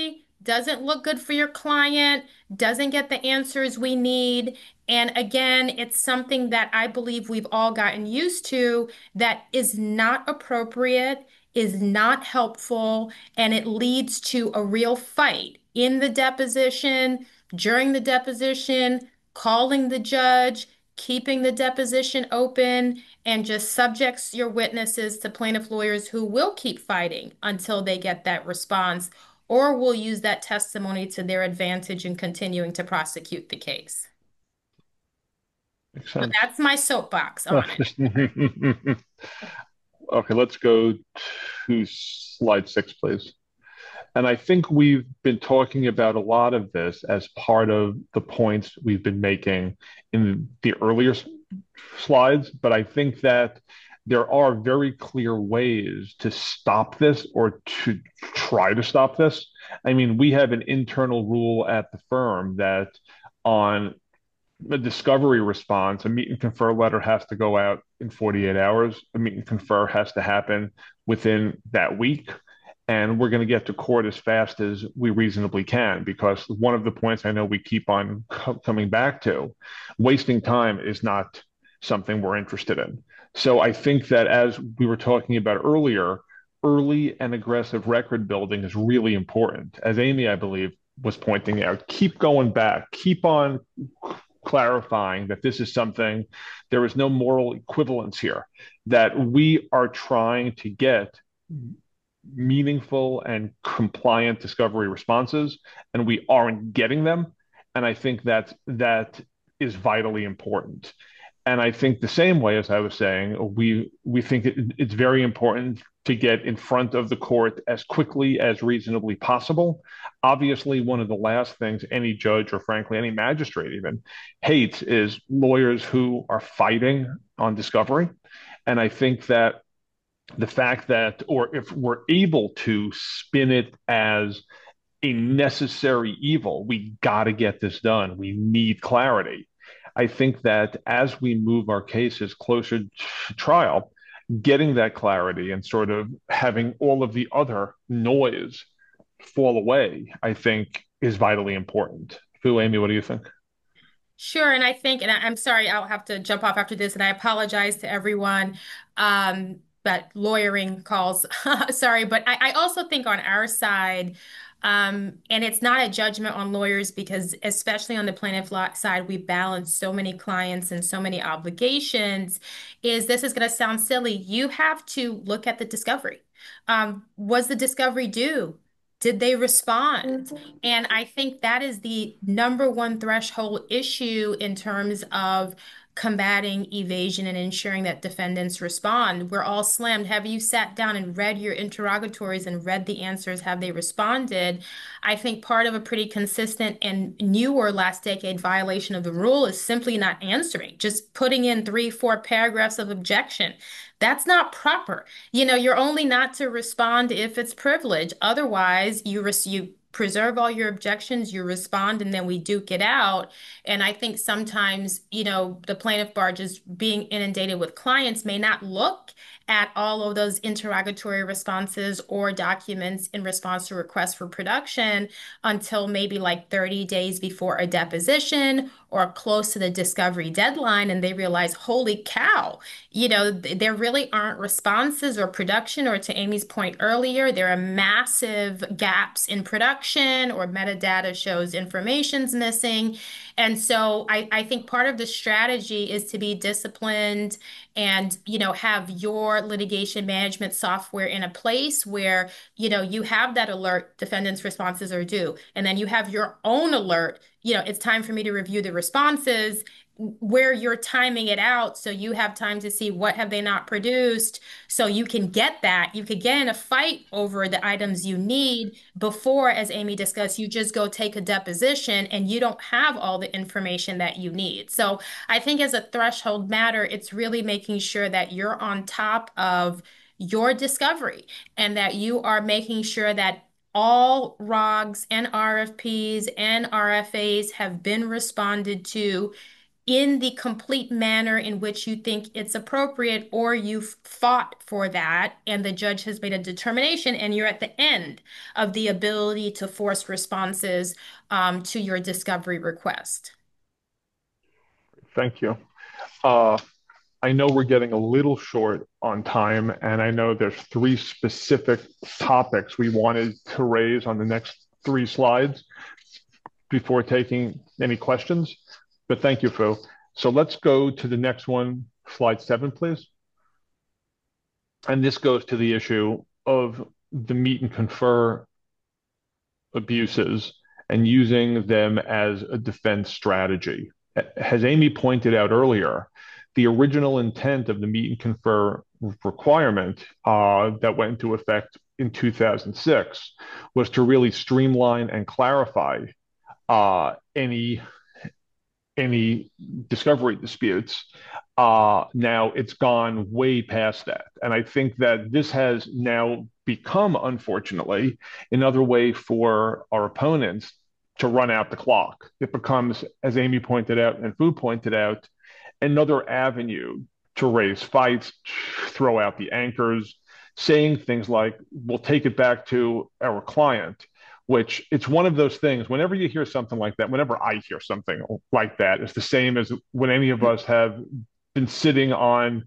doesn't look good for your client, doesn't get the answers we need. And again, it's something that I believe we've all gotten used to that is not appropriate, is not helpful, and it leads to a real fight in the deposition, during the deposition, calling the judge, keeping the deposition open, and just subjects your witnesses to plaintiff lawyers who will keep fighting until they get that response or will use that testimony to their advantage in continuing to prosecute the case. Makes So sense. that's my soapbox on it. Okay, let's go to slide 6, please. And I think we've been talking about a lot of this as part of the points we've been making in the earlier slides, but I think that there are very clear ways to stop this or to try to stop this. I mean, we have an internal rule at the firm that on a discovery response, a meet and confer letter has to go out in 48 hours. A meet and confer has to happen within that week. And we're going to get to court as fast as we reasonably can, because one of the points I know we keep on coming back to, wasting time is not something we're interested in. So I think that, as we were talking about earlier, early and aggressive record building is really important. As Amy, I believe, was pointing out, keep going back, keep on clarifying that this is something, there is no moral equivalence here, that we are trying to get meaningful and compliant discovery responses, and we aren't getting them. And I think that is vitally important. And I think the same way, as I was saying, we think it's very important to get in front of the court as quickly as reasonably possible. Obviously, one of the last things any judge, or frankly any magistrate even, hates is lawyers who are fighting on discovery. And I think that the fact that, or if we're able to spin it as a necessary evil, we got to get this done. We need clarity. I think that as we move our cases closer to trial, getting that clarity and sort of having all of the other noise fall away, I think is vitally important. Phil, Amy, what do you think? Sure, and I think, and I'm sorry, I'll have to jump off after this, and I apologize to everyone. But lawyering calls, sorry, but I also think on our side, and it's not a judgment on lawyers because, especially on the plaintiff side, we balance so many clients and so many obligations. Is this is going to sound silly? You have to look at the discovery. Was the discovery due? Did they respond? And I think that is the number one threshold issue in terms of combating evasion and ensuring that defendants respond. We're all slammed. Have you sat down and read your interrogatories and read the answers? Have they responded? I think part of a pretty consistent and newer last decade violation of the rule is simply not answering, just putting in 3, 4 paragraphs of objection. That's not proper. You're only not to respond if it's privilege. Otherwise, you preserve all your objections, you respond, and then we duke it out. And I think sometimes, the plaintiff bar just being inundated with clients may not look at all of those interrogatory responses or documents in response to requests for production until maybe like 30 days before a deposition or close to the discovery deadline. And they realize, holy cow, there really aren't responses or production, or to Amy's point earlier, there are massive gaps in production or metadata shows information's missing. And so I think part of the strategy is to be disciplined and, have your litigation management software in a place where, you have that alert, defendant's responses are due. And then you have your own alert, it's time for me to review the responses, where you're timing it out so you have time to see what have they not produced, so you can get that. You could get in a fight over the items you need before, as Amy discussed, you just go take a deposition and you don't have all the information that you need. So I think as a threshold matter, it's really making sure that you're on top of your discovery and that you are making sure that all ROGs and RFPs and RFAs have been responded to in the complete manner in which you think it's appropriate, or you've fought for that and the judge has made a determination and you're at the end of the ability to force responses to your discovery request. Thank you. Uh, I know we're getting a little short on time, and I know there's three specific topics we wanted to raise on the next three slides before taking any questions. But thank you, Fu. So let's go to the next one, slide 7, please. And this goes to the issue of the meet and confer abuses and using them as a defense strategy. As Amy pointed out earlier, the original intent of the meet and confer requirement that went into effect in 2006 was to really streamline and clarify any discovery disputes. Now it's gone way past that. And I think that this has now become, unfortunately, another way for our opponents to run out the clock. It becomes, as Amy pointed out and Fu pointed out, another avenue to raise fights, throw out the anchors, saying things like, we'll take it back to our client, which it's one of those things. Whenever you hear something like that, whenever I hear something like that, it's the same as when any of us have been sitting on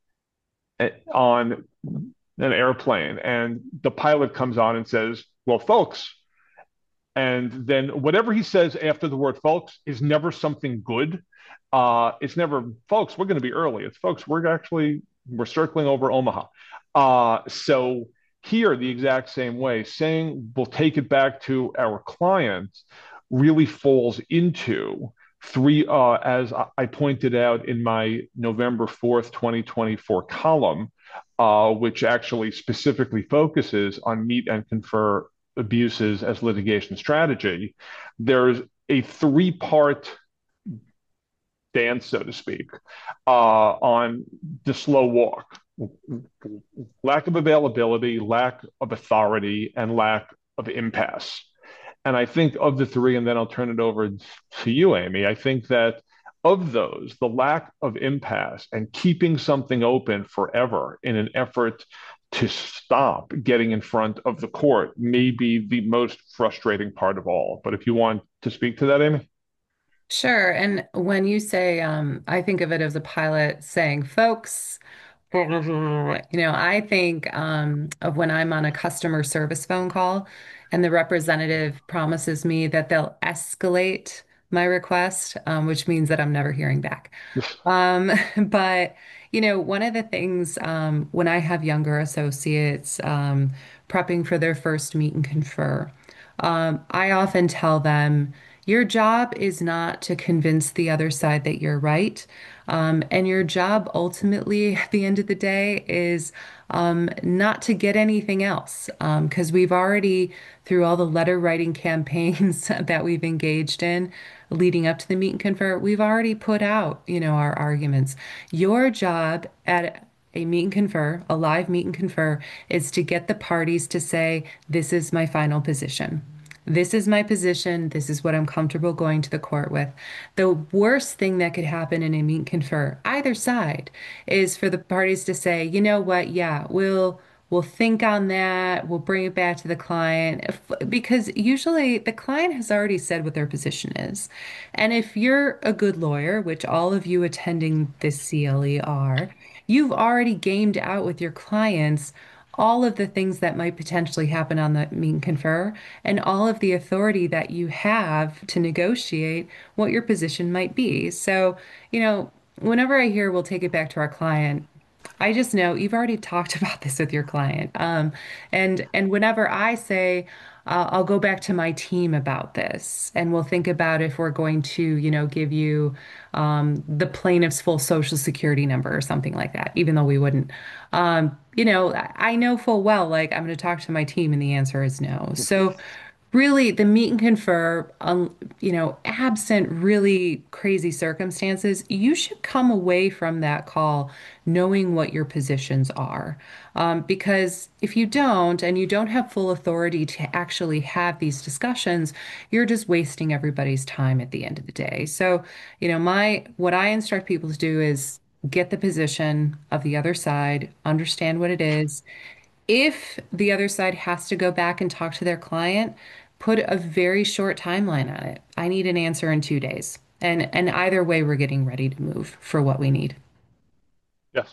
an airplane and the pilot comes on and says, well, folks, and then whatever he says after the word folks is never something good. It's never, folks, we're going to be early. It's folks, we're circling over Omaha. So here, the exact same way, saying we'll take it back to our clients really falls into three, as I pointed out in my November 4th, 2024 column, which actually specifically focuses on meet and confer abuses as litigation strategy. There's a three-part dance, so to speak, on the slow walk. Lack of availability, lack of authority, and lack of impasse. And I think of the three, and then I'll turn it over to you, Amy. I think that of those, the lack of impasse and keeping something open forever in an effort to stop getting in front of the court may be the most frustrating part of all. But if you want to speak to that, Amy. Sure. And when you say, I think of it as a pilot saying, folks, I think of when I'm on a customer service phone call and the representative promises me that they'll escalate my request, which means that I'm never hearing back. But, one of the things when I have younger associates prepping for their first meet and confer, I often tell them, your job is not to convince the other side that you're right. And your job ultimately, at the end of the day, is not to get anything else. Because we've already, through all the letter writing campaigns that we've engaged in leading up to the meet and confer, we've already put out, our arguments. Your job at a meet and confer, a live meet and confer, is to get the parties to say, this is my final position. This is my position. This is what I'm comfortable going to the court with. The worst thing that could happen in a meet and confer, either side, is for the parties to say, you know what, yeah, we'll think on that. We'll bring it back to the client. Because usually the client has already said what their position is. And if you're a good lawyer, which all of you attending this CLE are, you've already gamed out with your clients all of the things that might potentially happen on the meet and confer and all of the authority that you have to negotiate what your position might be. So, whenever I hear we'll take it back to our client, I just know you've already talked about this with your client. And whenever I say, I'll go back to my team about this, and we'll think about if we're going to, give you the plaintiff's full social security number or something like that, even though we wouldn't. I know full well, like I'm going to talk to my team, and the answer is no. So really the meet and confer, absent really crazy circumstances, you should come away from that call knowing what your positions are. Because if you don't, and you don't have full authority to actually have these discussions, you're just wasting everybody's time at the end of the day. So, what I instruct people to do is get the position of the other side, understand what it is. If the other side has to go back and talk to their client, put a very short timeline on it. I need an answer in 2 days. And either way, we're getting ready to move for what we need. Yes,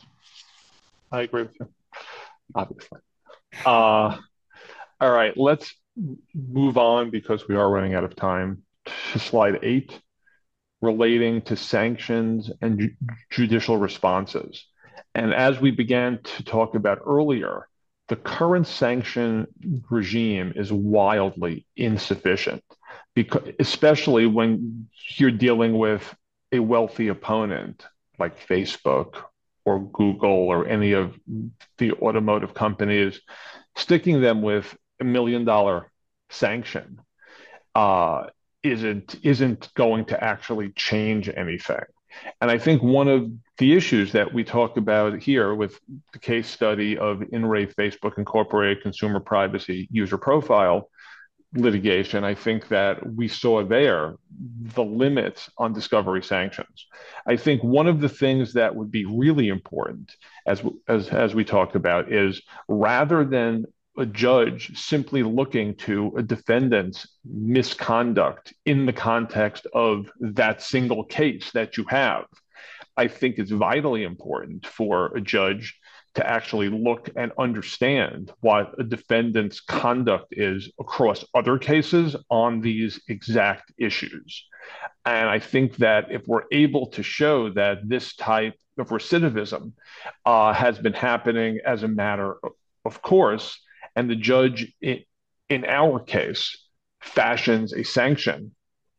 I agree with you, obviously. Uh, all right, let's move on because we are running out of time to slide 8, relating to sanctions and judicial responses. And as we began to talk about earlier, the current sanction regime is wildly insufficient, because, especially when you're dealing with a wealthy opponent like Facebook or Google or any of the automotive companies, sticking them with $1 million sanction uh, isn't going to actually change anything. And I think one of the issues that we talk about here with the case study of In re Facebook Incorporated Consumer Privacy User Profile litigation, I think that we saw there the limits on discovery sanctions. I think one of the things that would be really important, as we talked about, is rather than a judge simply looking to a defendant's misconduct in the context of that single case that you have, I think it's vitally important for a judge to actually look and understand what a defendant's conduct is across other cases on these exact issues. And I think that if we're able to show that this type of recidivism has been happening as a matter of course, and the judge in our case fashions a sanction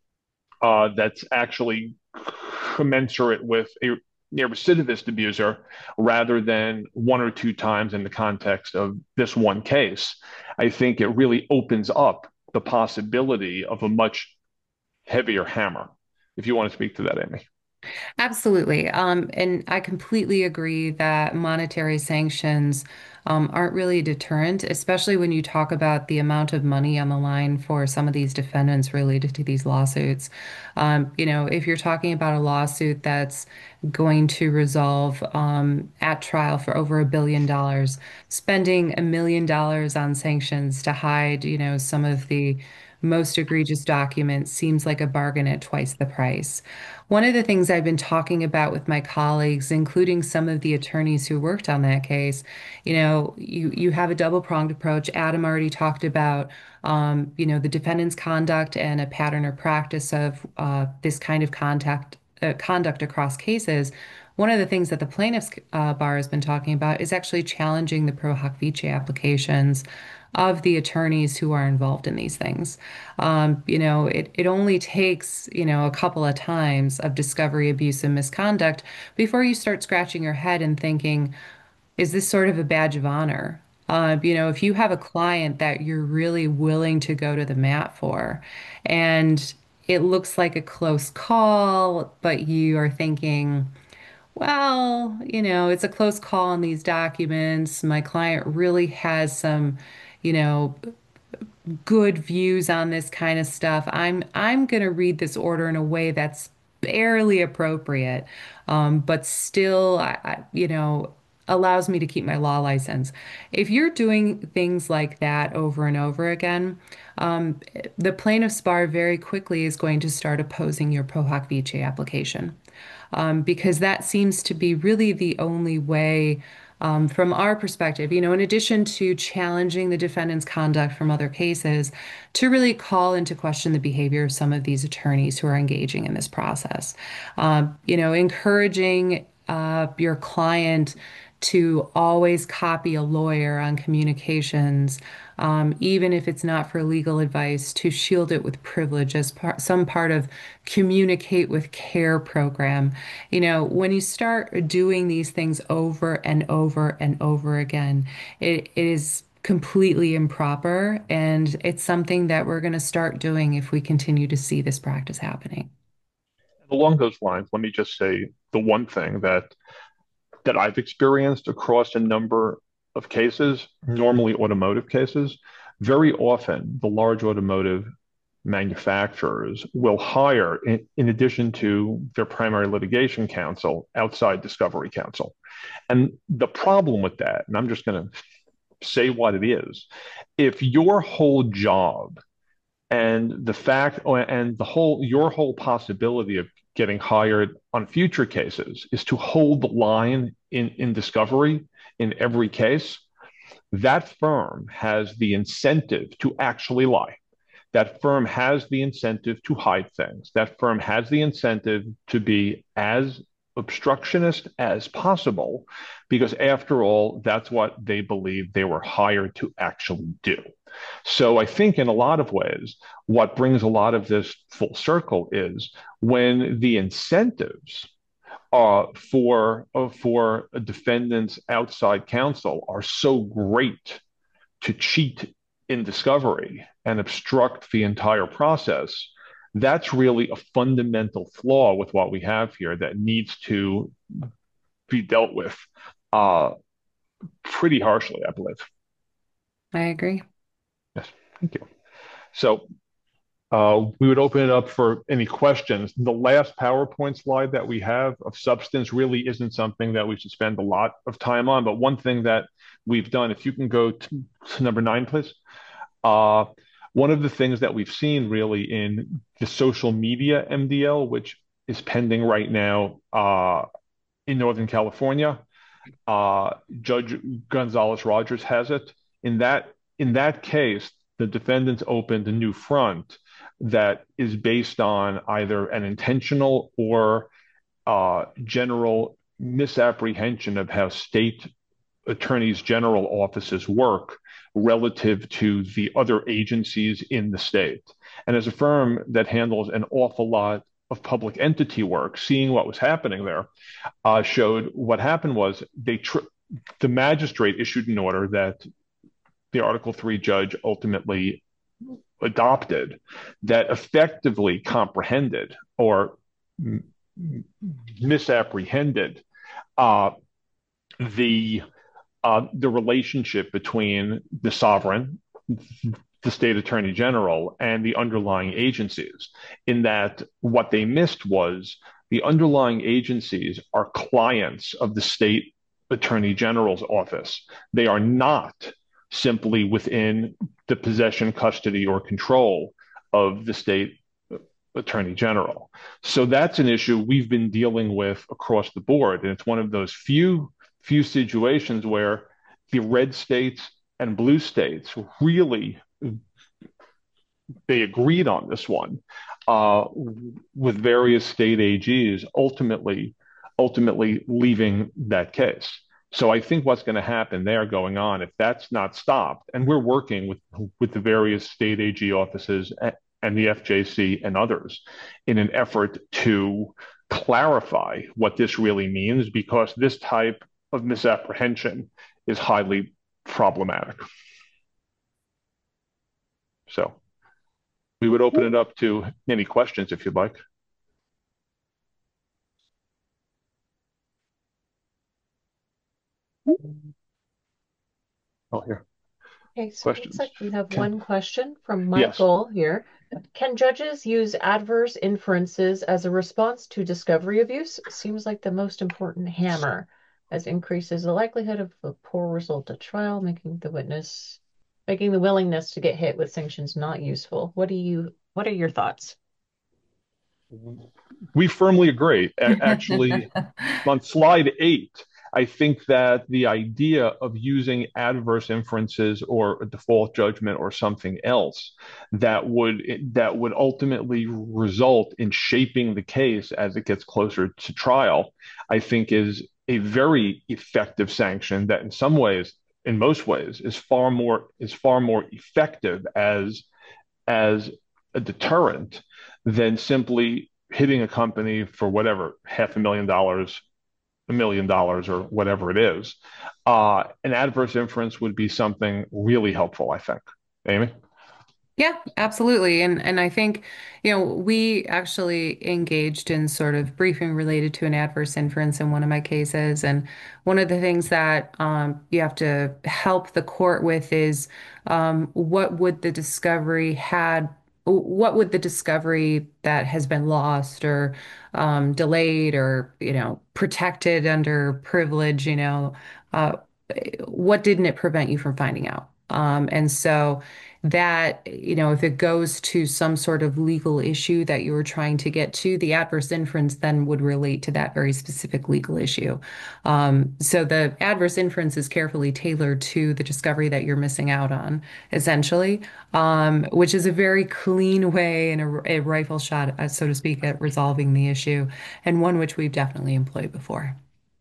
that's actually commensurate with a recidivist abuser rather than one or two times in the context of this one case, I think it really opens up the possibility of a much heavier hammer. If you want to speak to that, Amy. Absolutely. And I completely agree that monetary sanctions aren't really a deterrent, especially when you talk about the amount of money on the line for some of these defendants related to these lawsuits. If you're talking about a lawsuit that's going to resolve at trial for over $1 billion, spending $1 million on sanctions to hide, some of the most egregious documents seems like a bargain at twice the price. One of the things I've been talking about with my colleagues, including some of the attorneys who worked on that case, you have a double-pronged approach. Adam already talked about, the defendant's conduct and a pattern or practice of this kind of conduct across cases. One of the things that the plaintiff's bar has been talking about is actually challenging the pro hoc vice applications of the attorneys who are involved in these things. It only takes, a couple of times of discovery, abuse, and misconduct before you start scratching your head and thinking, is this sort of a badge of honor? If you have a client that you're really willing to go to the mat for, and it looks like a close call, but you are thinking, well, it's a close call on these documents. My client really has some, you know, good views on this kind of stuff. I'm going to read this order in a way that's barely appropriate, but still, allows me to keep my law license. If you're doing things like that over and over again, the plaintiff's bar very quickly is going to start opposing your pro hoc vice application, because that seems to be really the only way. From our perspective, in addition to challenging the defendant's conduct from other cases, to really call into question the behavior of some of these attorneys who are engaging in this process. Encouraging your client to always copy a lawyer on communications, even if it's not for legal advice, to shield it with privilege as some part of communicate with care program. When you start doing these things over and over and over again, it is completely improper, and it's something that we're going to start doing if we continue to see this practice happening. Along those lines, let me just say the one thing that I've experienced across a number of cases, normally automotive cases. Very often, the large automotive manufacturers will hire, in addition to their primary litigation counsel, outside discovery counsel. And the problem with that, and I'm just going to say what it is, if your whole job and the fact and the whole your whole possibility of getting hired on future cases is to hold the line in discovery in every case, that firm has the incentive to actually lie. That firm has the incentive to hide things. That firm has the incentive to be as obstructionist as possible, because after all, that's what they believe they were hired to actually do. So I think in a lot of ways, what brings a lot of this full circle is when the incentives for a defendant's outside counsel are so great to cheat in discovery and obstruct the entire process, that's really a fundamental flaw with what we have here that needs to be dealt with pretty harshly, I believe. I agree. Yes, thank you. So we would open it up for any questions. The last PowerPoint slide that we have of substance really isn't something that we should spend a lot of time on, but one thing that we've done, if you can go to number 9, please. One of the things that we've seen really in the social media MDL, which is pending right now in Northern California, Judge Gonzalez Rogers has it. In that case, the defendants opened a new front that is based on either an intentional or general misapprehension of how state attorneys general offices work relative to the other agencies in the state. And as a firm that handles an awful lot of public entity work, seeing what was happening there showed what happened was the magistrate issued an order that the Article 3 judge ultimately adopted that effectively comprehended or misapprehended the relationship between the sovereign, the state attorney general, and the underlying agencies, in that what they missed was the underlying agencies are clients of the state attorney general's office. They are not simply within the possession, custody, or control of the state attorney general. So that's an issue we've been dealing with across the board. And it's one of those few situations where the red states and blue states really, they agreed on this one with various state AGs ultimately leaving that case. So I think what's going to happen there going on, if that's not stopped, and we're working with the various state AG offices and the FJC and others in an effort to clarify what this really means, because this type of misapprehension is highly problematic. So we would open it up to any questions if you'd like. Oh, here. Okay, so Questions? it looks like we have one question from Michael here. Can judges use adverse inferences as a response to discovery abuse? Seems like the most important hammer, as increases the likelihood of a poor result at trial, making the willingness to get hit with sanctions not useful. What are your thoughts? We firmly agree. Actually, on slide 8, I think that the idea of using adverse inferences or a default judgment or something else that would ultimately result in shaping the case as it gets closer to trial, I think is a very effective sanction that in most ways is far more effective as a deterrent than simply hitting a company for whatever $500,000 $1 million or whatever it is. An adverse inference would be something really helpful, I think. Amy? Yeah, absolutely. And I think, we actually engaged in sort of briefing related to an adverse inference in one of my cases. And one of the things that you have to help the court with is what would the discovery that has been lost or delayed or, protected under privilege, uh, what didn't it prevent you from finding out? And so that, if it goes to some sort of legal issue that you were trying to get to, the adverse inference then would relate to that very specific legal issue. So the adverse inference is carefully tailored to the discovery that you're missing out on, essentially, which is a very clean way and a rifle shot, so to speak, at resolving the issue, and one which we've definitely employed before.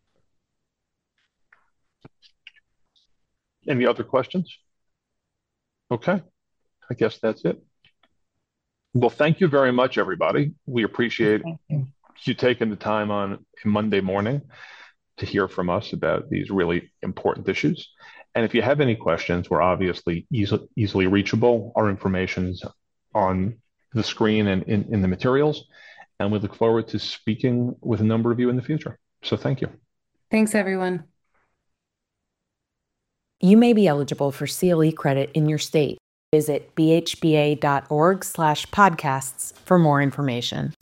Any other questions? Okay, I guess that's it. Well, thank you very much, everybody. We appreciate you taking the time on a Monday morning to hear from us about these really important issues. And if you have any questions, we're obviously easily reachable. Our information's on the screen and in the materials. And we look forward to speaking with a number of you in the future. So thank you. Thanks, everyone. You may be eligible for CLE credit in your state. Visit bhba.org/podcasts for more information.